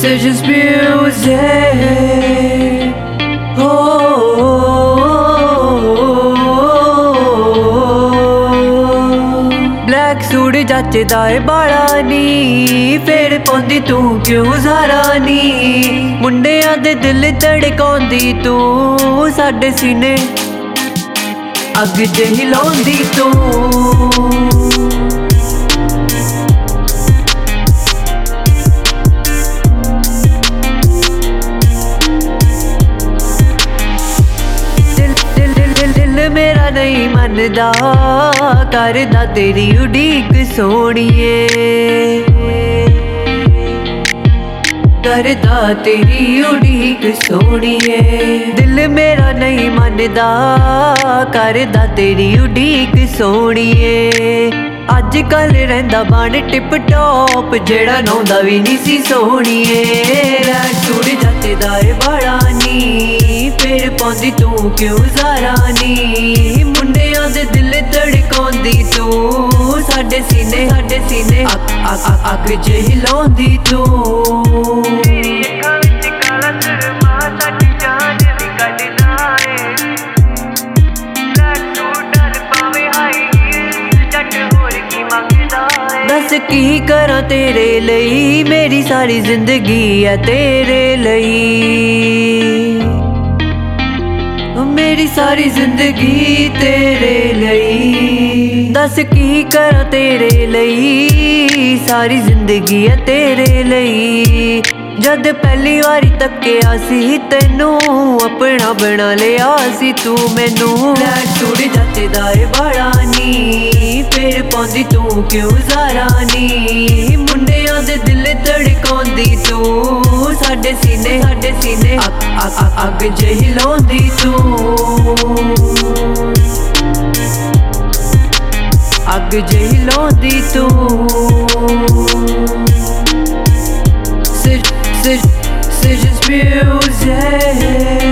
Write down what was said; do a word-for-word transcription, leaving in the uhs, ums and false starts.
Decisions music. Oh, black suit जचदा ए बाला नी, फिर पाउंदी तू क्यों ज़ारा नी। मुंडियां दे दिल धड़काउंदी तू, साडे सीने अग जही लाउंदी तू। मेरा नहीं मनदा करदा तेरी उड़ीक सोहणीए, करदा तेरी उड़ीक सोहणीए। दिल मेरा नहीं मनदा करदा तेरी उड़ीक सोहणीए। अज कल रहिंदा बन टिप टॉप, जेड़ा नौंदा भी नहीं सी सोहणीए। रैड सूट जचदा ए बाला नी, फिर पाउंदी तू क्यों ज़ारा नी। मुंडियां दे दिल धड़काउंदी तू, साडे सीने साडे सीने अग अग अग जही लाउंदी तू। तेरी अखां विच काला सुरमा साडी जान दी कढदा ए। ब्लैक सूट डर पावे हाई जट होर की मंगदा ए। दस की करा तेरे लई, मेरी सारी जिंदगी है तेरे लई। मेरी सारी जिंदगी तेरे लई। दस की करा तेरे लई, सारी जिंदगी है तेरे लई। जद पहली वारी तक्किया सी तैनू, अपना बना लिया सी तू मैनू। ब्लैक सूट जचदा ए बाला नी, फिर पाउंदी तू क्यों ज़ारा नी। मुंडियां दे दिल धड़काउंदी तू, साडे सीने साडे सीने अग अग अग जही लाउंदी तू। अग जही लाउंदी तू। Decisions music.